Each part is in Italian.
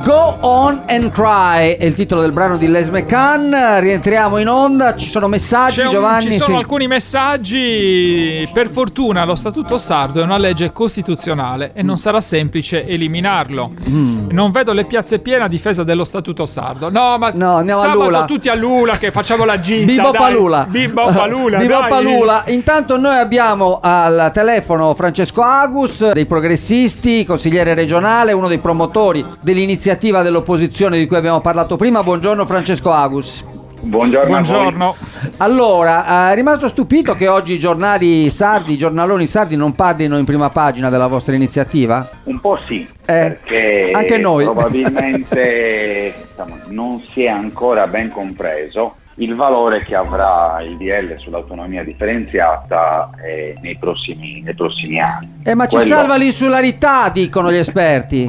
Go On and Cry è il titolo del brano di Les McCann. Rientriamo in onda, ci sono messaggi, Giovanni? Ci sono sì. Alcuni messaggi. Per fortuna lo Statuto sardo è una legge costituzionale e non sarà semplice eliminarlo. Non vedo le piazze piene a difesa dello Statuto sardo. No, andiamo sabato a Lula. Tutti a Lula che facciamo la gita. Bibbo dai. Palula. Bibbo Palula. Bibbo dai. Palula. Intanto noi abbiamo al telefono Francesco Agus dei Progressisti, consigliere regionale, uno dei promotori dell'iniziativa dell'opposizione di cui abbiamo parlato prima. Buongiorno Francesco Agus. Buongiorno. Allora, è rimasto stupito che oggi i giornaloni sardi non parlino in prima pagina della vostra iniziativa? Un po' sì, perché anche noi probabilmente non si è ancora ben compreso il valore che avrà il DL sull'autonomia differenziata nei prossimi anni. Ma ci salva l'insularità, dicono gli esperti.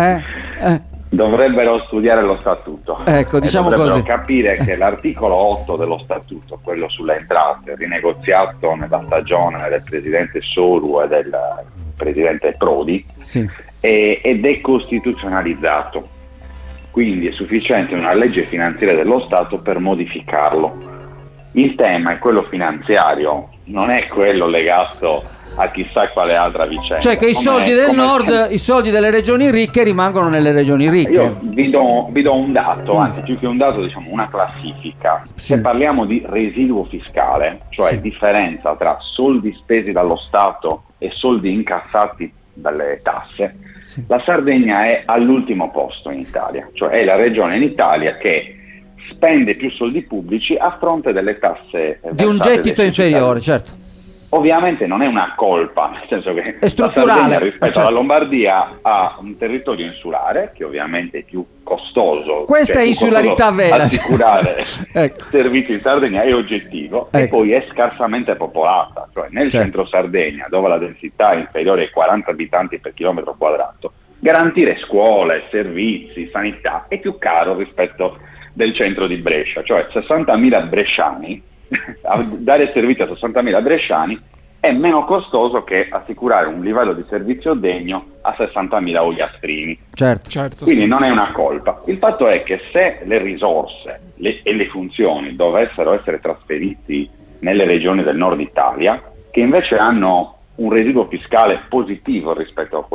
Dovrebbero studiare lo statuto. Ecco, diciamo dovrebbero così. capire che l'articolo 8 dello statuto, quello sulle entrate, rinegoziato nella stagione del presidente Soru e del presidente Prodi, sì, ed è costituzionalizzato. Quindi è sufficiente una legge finanziaria dello Stato per modificarlo. Il tema è quello finanziario, non è quello legato a chissà quale altra vicenda. Cioè che i soldi del nord, i soldi delle regioni ricche rimangono nelle regioni ricche. Io vi do un dato, anzi più che un dato diciamo una classifica. Sì. Se parliamo di residuo fiscale, cioè differenza tra soldi spesi dallo Stato e soldi incassati dalle tasse, la Sardegna è all'ultimo posto in Italia, cioè è la regione in Italia che spende più soldi pubblici a fronte delle tasse di un gettito inferiore, certo. Ovviamente non è una colpa, nel senso che è strutturale. La Sardegna rispetto alla Lombardia ha un territorio insulare che ovviamente è più costoso. Questa è insularità vera. Assicurare servizi in Sardegna è oggettivo e poi è scarsamente popolata, cioè nel centro Sardegna, dove la densità è inferiore ai 40 abitanti per chilometro quadrato, garantire scuole, servizi, sanità è più caro rispetto del centro di Brescia, cioè 60.000 bresciani. Dare servizio a 60.000 bresciani è meno costoso che assicurare un livello di servizio degno a 60.000 ogliastrini. Certo. Quindi non è una colpa. Il fatto è che se le risorse e le funzioni dovessero essere trasferiti nelle regioni del nord Italia, che invece hanno un residuo fiscale positivo rispetto a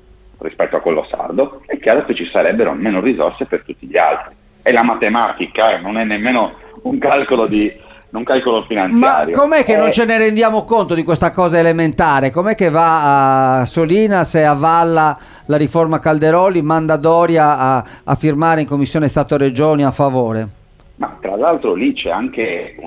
quello sardo, è chiaro che ci sarebbero meno risorse per tutti gli altri. È la matematica, non è nemmeno un calcolo finanziario. Ma com'è che non ce ne rendiamo conto di questa cosa elementare? Com'è che va a Solinas e avvalla la riforma Calderoli, manda Doria a firmare in Commissione Stato-Regioni a favore? Ma tra l'altro lì c'è anche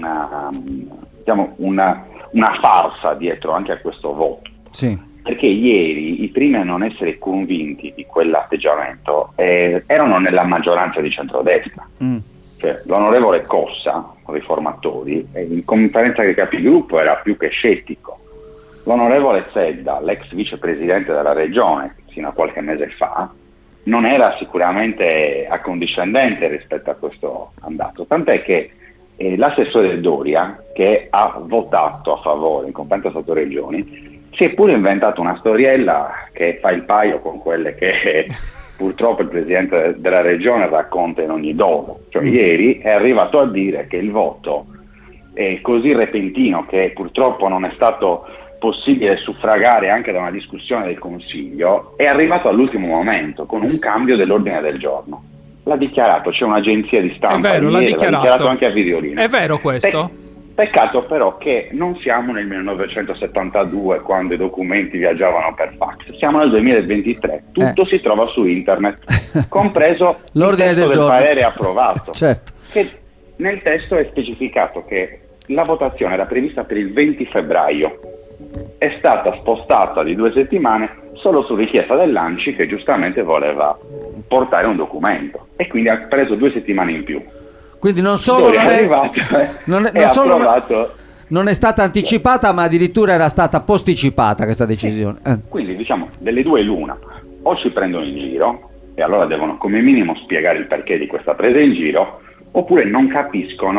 una farsa dietro anche a questo voto. Sì. Perché ieri i primi a non essere convinti di quell'atteggiamento erano nella maggioranza di centrodestra. Cioè, l'onorevole Cossa, riformatori, in conferenza dei capigruppo era più che scettico. L'onorevole Zedda, l'ex vicepresidente della regione, fino a qualche mese fa, non era sicuramente accondiscendente rispetto a questo andato, tant'è che l'assessore Doria, che ha votato a favore in conferenza Stato-Regioni, si è pure inventato una storiella che fa il paio con quelle che purtroppo il presidente della regione racconta in ogni dove. Cioè ieri è arrivato a dire che il voto è così repentino che purtroppo non è stato possibile suffragare anche da una discussione del Consiglio, è arrivato all'ultimo momento con un cambio dell'ordine del giorno. L'ha dichiarato, c'è un'agenzia di stampa, è vero, l'ha dichiarato anche a Videolino. È vero questo? Peccato però che non siamo nel 1972 quando i documenti viaggiavano per fax, siamo nel 2023, tutto si trova su internet, compreso l'ordine il testo del del parere approvato. Certo. Che nel testo è specificato che la votazione era prevista per il 20 febbraio, è stata spostata di 2 settimane solo su richiesta dell'ANCI che giustamente voleva portare un documento e quindi ha preso 2 settimane in più. Quindi non solo non è stata anticipata, ma addirittura era stata posticipata questa decisione. Quindi diciamo delle due l'una, o ci prendono in giro e allora devono come minimo spiegare il perché di questa presa in giro, oppure non capiscono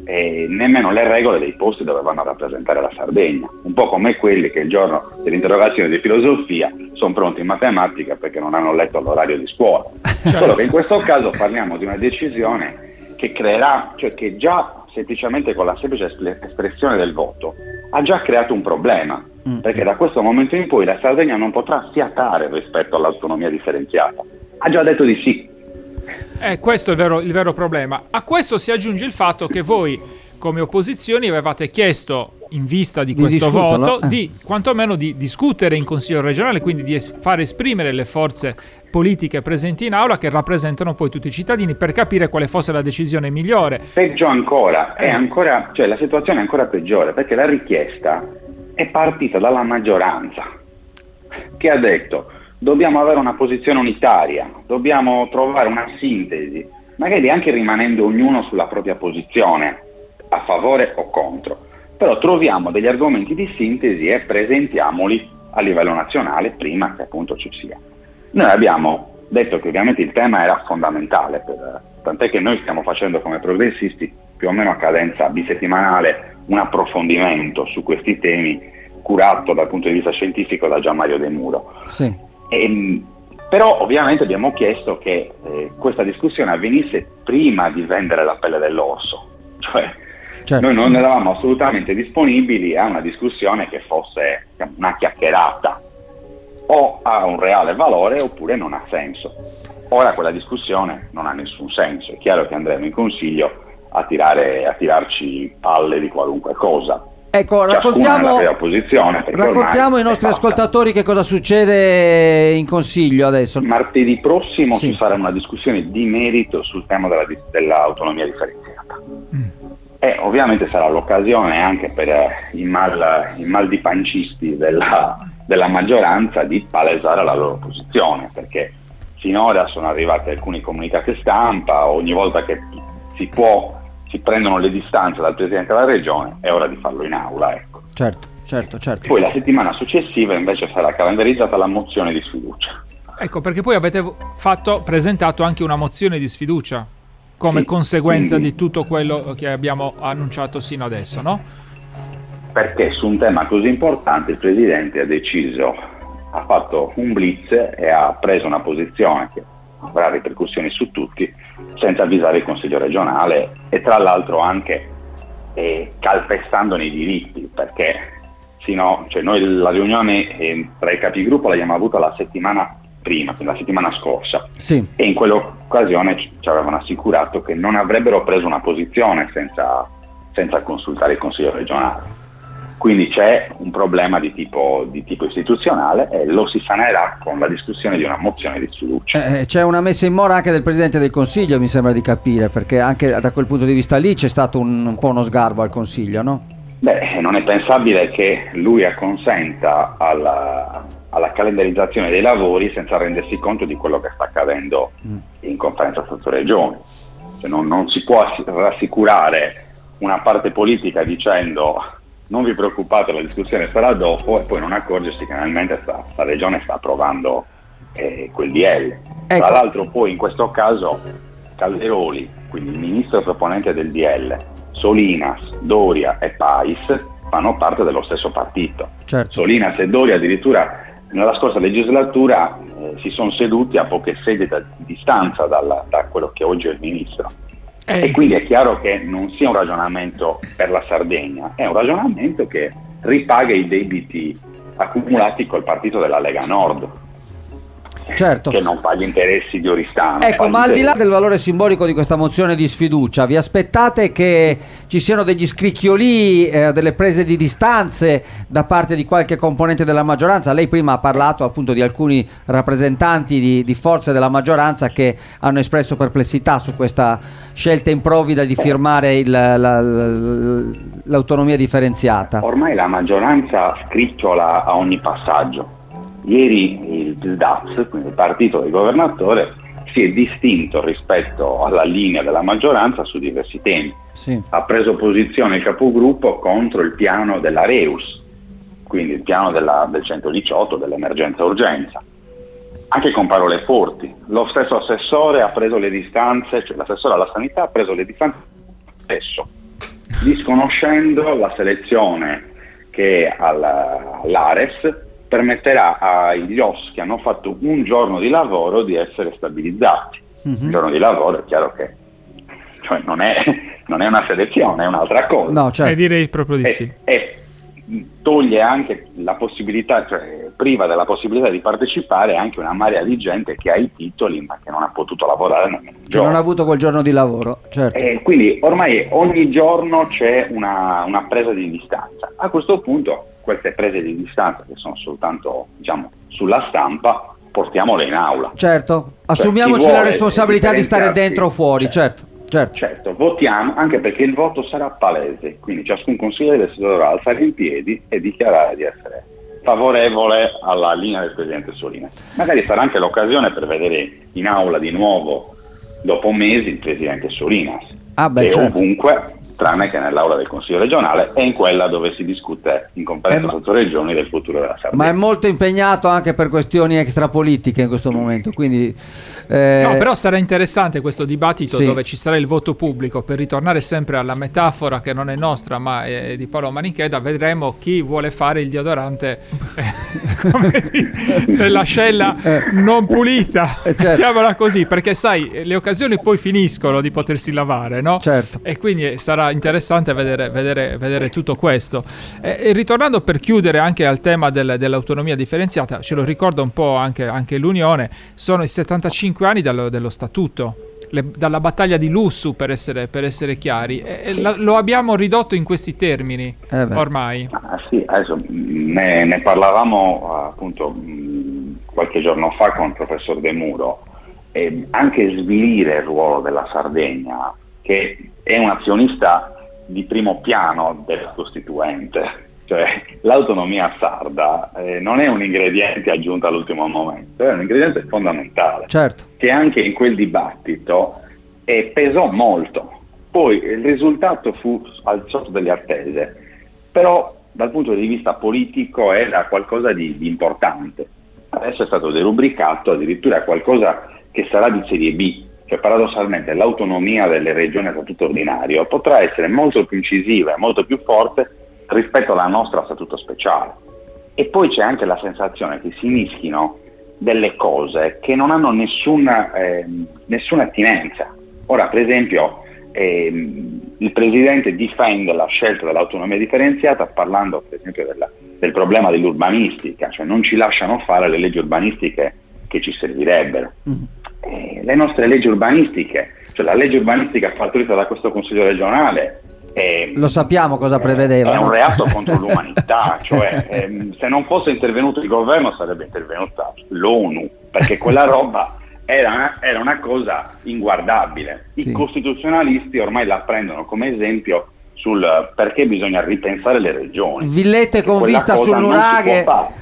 nemmeno le regole dei posti dove vanno a rappresentare la Sardegna, un po' come quelli che il giorno dell'interrogazione di filosofia sono pronti in matematica perché non hanno letto l'orario di scuola. Solo che in questo caso parliamo di una decisione che creerà, cioè che già semplicemente con la semplice espressione del voto ha già creato un problema, perché da questo momento in poi la Sardegna non potrà fiatare rispetto all'autonomia differenziata. Ha già detto di sì. Questo è il vero problema. A questo si aggiunge il fatto che voi, come opposizioni, avevate chiesto, in vista di questo voto, di quantomeno di discutere in Consiglio regionale, quindi di far esprimere le forze politiche presenti in aula che rappresentano poi tutti i cittadini, per capire quale fosse la decisione migliore. Peggio ancora, cioè la situazione è ancora peggiore, perché la richiesta è partita dalla maggioranza, che ha detto: dobbiamo avere una posizione unitaria, dobbiamo trovare una sintesi, magari anche rimanendo ognuno sulla propria posizione, a favore o contro, però troviamo degli argomenti di sintesi e presentiamoli a livello nazionale prima che appunto ci sia. Noi abbiamo detto che ovviamente il tema era fondamentale, tant'è che noi stiamo facendo come progressisti più o meno a cadenza bisettimanale un approfondimento su questi temi curato dal punto di vista scientifico da Gianmario De Muro. Sì. Però ovviamente abbiamo chiesto che questa discussione avvenisse prima di vendere la pelle dell'orso, cioè certo. Noi non eravamo assolutamente disponibili a una discussione che fosse una chiacchierata, o ha un reale valore oppure non ha senso. Ora quella discussione non ha nessun senso, è chiaro che andremo in Consiglio a tirarci palle di qualunque cosa. Ecco, raccontiamo ai nostri ascoltatori che cosa succede in Consiglio adesso. Martedì prossimo ci sarà una discussione di merito sul tema dell'autonomia differenziata. E ovviamente sarà l'occasione anche per i mal di pancisti della maggioranza di palesare la loro posizione, perché finora sono arrivati alcuni comunicati stampa, ogni volta che si prendono le distanze dal Presidente della Regione, è ora di farlo in aula, ecco. Certo. Poi la settimana successiva invece sarà calendarizzata la mozione di sfiducia. Ecco, perché poi avete presentato anche una mozione di sfiducia come conseguenza di tutto quello che abbiamo annunciato sino adesso, no? Perché su un tema così importante il Presidente ha fatto un blitz e ha preso una posizione che avrà ripercussioni su tutti, senza avvisare il Consiglio regionale e tra l'altro anche calpestandone i diritti, perché noi la riunione tra i capigruppo l'abbiamo avuta la settimana prima, la settimana scorsa, sì. E in quell'occasione ci avevano assicurato che non avrebbero preso una posizione senza consultare il Consiglio regionale. Quindi c'è un problema di tipo istituzionale e lo si sanerà con la discussione di una mozione di sfiducia. C'è una messa in mora anche del Presidente del Consiglio, mi sembra di capire, perché anche da quel punto di vista lì c'è stato un po' uno sgarbo al Consiglio, no? Non è pensabile che lui acconsenta alla calendarizzazione dei lavori senza rendersi conto di quello che sta accadendo in conferenza Stato-Regioni. Cioè non si può rassicurare una parte politica dicendo: non vi preoccupate, la discussione sarà dopo, e poi non accorgersi che realmente la Regione sta approvando quel DL. Ecco. Tra l'altro poi in questo caso Calderoli, quindi il ministro proponente del DL, Solinas, Doria e Pais fanno parte dello stesso partito. Certo. Solinas e Doria addirittura nella scorsa legislatura si sono seduti a poche sedie di distanza da quello che oggi è il ministro. E quindi è chiaro che non sia un ragionamento per la Sardegna, è un ragionamento che ripaga i debiti accumulati col partito della Lega Nord. Certo. Che non fa gli interessi di Oristano. Ecco, ma al di là del valore simbolico di questa mozione di sfiducia, vi aspettate che ci siano degli scricchiolii, delle prese di distanze da parte di qualche componente della maggioranza? Lei prima ha parlato appunto di alcuni rappresentanti di forze della maggioranza che hanno espresso perplessità su questa scelta improvvida di firmare l'autonomia differenziata. Ormai la maggioranza scricchiola a ogni passaggio. Ieri il DAZ, quindi il partito del governatore, si è distinto rispetto alla linea della maggioranza su diversi temi. Sì. Ha preso posizione il capogruppo contro il piano della Reus, quindi il piano del 118, dell'emergenza urgenza, anche con parole forti. Lo stesso assessore ha preso le distanze, cioè l'assessore alla sanità ha preso le distanze stesso. disconoscendo la selezione che all'Ares permetterà agli OS che hanno fatto un giorno di lavoro di essere stabilizzati. Un giorno di lavoro è chiaro che non è una selezione, è un'altra cosa. No, certo. Direi proprio di sì. E toglie anche la possibilità, priva della possibilità di partecipare anche una marea di gente che ha i titoli ma che non ha potuto lavorare nemmeno un giorno. Non ha avuto quel giorno di lavoro, certo. Quindi ormai ogni giorno c'è una presa di distanza. A questo punto queste prese di distanza, che sono soltanto sulla stampa, portiamole in aula. Certo, assumiamoci la responsabilità di stare dentro o fuori, certo. Votiamo, anche perché il voto sarà palese, quindi ciascun consigliere si dovrà alzare in piedi e dichiarare di essere favorevole alla linea del Presidente Solinas. Magari sarà anche l'occasione per vedere in aula di nuovo, dopo mesi, il Presidente Solinas, ovunque, tranne che nell'aula del Consiglio regionale e in quella dove si discute in conferenza sottoregioni del futuro della Sardegna. Ma è molto impegnato anche per questioni extrapolitiche in questo momento, quindi no, però sarà interessante questo dibattito dove ci sarà il voto pubblico. Per ritornare sempre alla metafora che non è nostra ma è di Paolo Manicheda, vedremo chi vuole fare il deodorante dell'ascella non pulita, mettiamola così, perché sai, le occasioni poi finiscono di potersi lavare, no? Certo. E quindi sarà interessante vedere tutto questo. E ritornando per chiudere anche al tema dell'autonomia differenziata, ce lo ricorda un po' anche l'Unione, sono i 75 anni dello statuto, dalla battaglia di Lussu, per essere chiari, e lo abbiamo ridotto in questi termini ormai. Sì, adesso ne parlavamo appunto qualche giorno fa con il professor De Muro, e anche svilire il ruolo della Sardegna, che è un azionista di primo piano della Costituente, cioè l'autonomia sarda non è un ingrediente aggiunto all'ultimo momento, è un ingrediente fondamentale, certo, che anche in quel dibattito pesò molto. Poi il risultato fu al sotto delle attese, però dal punto di vista politico era qualcosa di importante. Adesso è stato derubricato addirittura qualcosa che sarà di serie B, cioè paradossalmente l'autonomia delle regioni a statuto ordinario potrà essere molto più incisiva e molto più forte rispetto alla nostra statuto speciale. E poi c'è anche la sensazione che si mischino delle cose che non hanno nessuna attinenza. Ora, per esempio, il Presidente difende la scelta dell'autonomia differenziata parlando, per esempio, del problema dell'urbanistica, cioè non ci lasciano fare le leggi urbanistiche che ci servirebbero. Le nostre leggi urbanistiche, cioè la legge urbanistica partorita da questo Consiglio regionale, lo sappiamo cosa prevedeva. È un reato contro l'umanità, cioè se non fosse intervenuto il governo sarebbe intervenuta l'ONU, perché quella roba era una cosa inguardabile. I costituzionalisti ormai la prendono come esempio sul perché bisogna ripensare le regioni. Villette con vista sul nuraghe,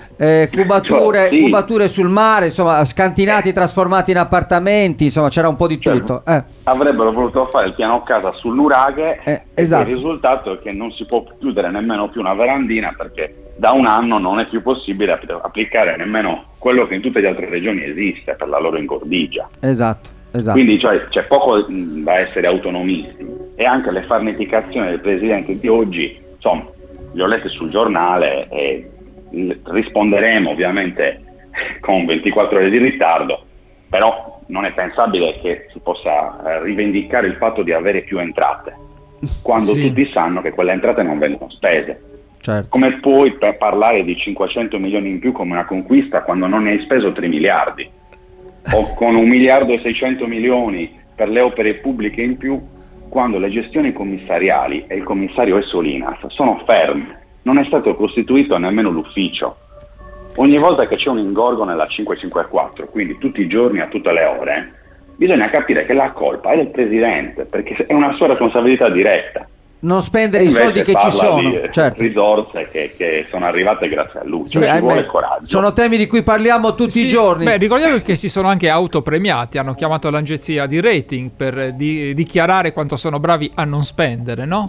cubature sul mare, insomma, scantinati trasformati in appartamenti, insomma c'era un po' di tutto. Avrebbero voluto fare il piano casa sul nuraghe, esatto. Il risultato è che non si può chiudere nemmeno più una verandina, perché da un anno non è più possibile applicare nemmeno quello che in tutte le altre regioni esiste per la loro ingordigia. Esatto. Quindi c'è poco da essere autonomisti, e anche le farneticazioni del Presidente di oggi, insomma, le ho lette sul giornale e risponderemo ovviamente con 24 ore di ritardo, però non è pensabile che si possa rivendicare il fatto di avere più entrate quando tutti sanno che quelle entrate non vengono spese. Certo. Come puoi parlare di 500 milioni in più come una conquista quando non ne hai speso 3 miliardi? O con 1 miliardo e 600 milioni per le opere pubbliche in più, quando le gestioni commissariali e il commissario è Solinas sono ferme, non è stato costituito nemmeno l'ufficio. Ogni volta che c'è un ingorgo nella 554, quindi tutti i giorni a tutte le ore, bisogna capire che la colpa è del Presidente, perché è una sua responsabilità diretta. Non spendere i soldi che ci sono, certo. Risorse che sono arrivate grazie a lui, ci vuole coraggio. Sono temi di cui parliamo tutti i giorni. Beh, ricordiamo che si sono anche autopremiati, hanno chiamato l'agenzia di rating per dichiarare quanto sono bravi a non spendere, no?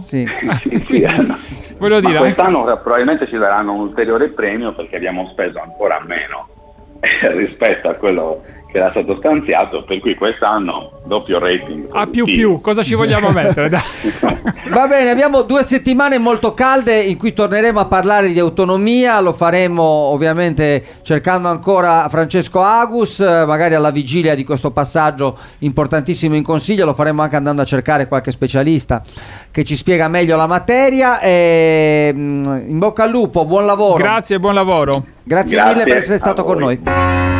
Voglio dire, quest'anno probabilmente ci daranno un ulteriore premio perché abbiamo speso ancora meno rispetto a quello che era stato stanziato, per cui quest'anno doppio rating. A più, cosa ci vogliamo mettere? Va bene, abbiamo 2 settimane molto calde in cui torneremo a parlare di autonomia, lo faremo ovviamente cercando ancora Francesco Agus, magari alla vigilia di questo passaggio importantissimo in Consiglio, lo faremo anche andando a cercare qualche specialista che ci spiega meglio la materia. In bocca al lupo, buon lavoro. Grazie, buon lavoro. Grazie mille per essere stato con noi.